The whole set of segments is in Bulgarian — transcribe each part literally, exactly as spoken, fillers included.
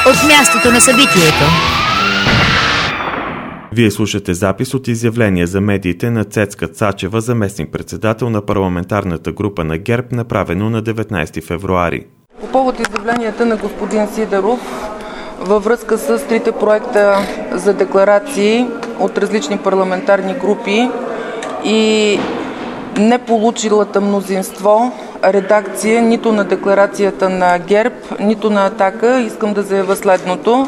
от мястото на събитието. Вие слушате запис от изявление за медиите на Цецка Цачева, заместник-председател на парламентарната група на ГЕРБ, направено на деветнайсети февруари. По повод изявленията на господин Сидеров във връзка с трите проекта за декларации от различни парламентарни групи и не получилата мнозинство редакция нито на декларацията на ГЕРБ, нито на Атака, искам да заявя следното.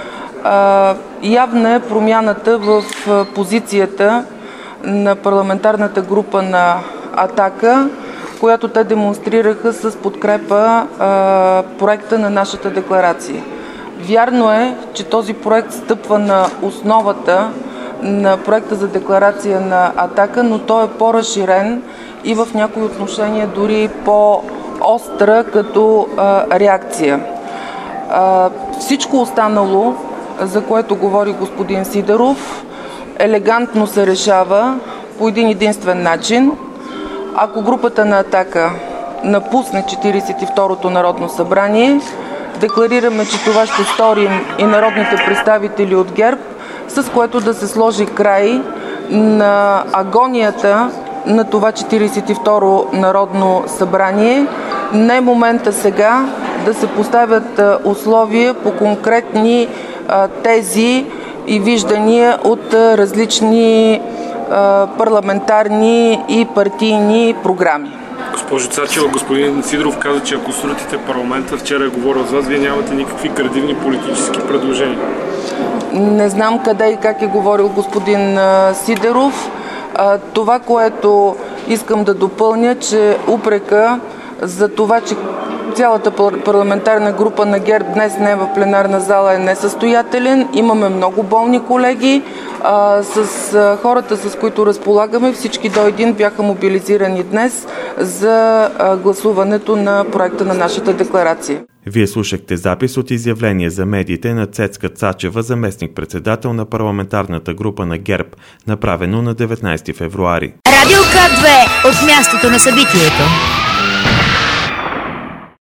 А, явна е промяната в позицията на парламентарната група на Атака, която те демонстрираха с подкрепа а, проекта на нашата декларация. Вярно е, че този проект стъпва на основата на проекта за декларация на Атака, но той е по-разширен и в някои отношения дори по-остра като а, реакция. А, всичко останало, за което говори господин Сидеров, елегантно се решава по един единствен начин. Ако групата на Атака напусне четирийсет и второто Народно събрание, декларираме, че това ще сторим и народните представители от ГЕРБ, с което да се сложи край на агонията на това четирийсет и второ Народно събрание. Не е момента сега да се поставят условия по конкретни тези и виждания от различни парламентарни и партийни програми. Госпожо Цачева, господин Сидеров каза, че ако срутите парламента, вчера е говорил за вас, вие нямате никакви градивни политически предложения. Не знам къде и как е говорил господин Сидеров. Това, което искам да допълня, че упрека за това, че цялата парламентарна група на ГЕРБ днес не е в пленарна зала, е несъстоятелен. Имаме много болни колеги. А, с а, хората, с които разполагаме, всички до един бяха мобилизирани днес за а, гласуването на проекта на нашата декларация. Вие слушахте запис от изявление за медиите на Цецка Цачева, заместник-председател на парламентарната група на ГЕРБ, направено на деветнайсети февруари. Радио К две от мястото на събитието.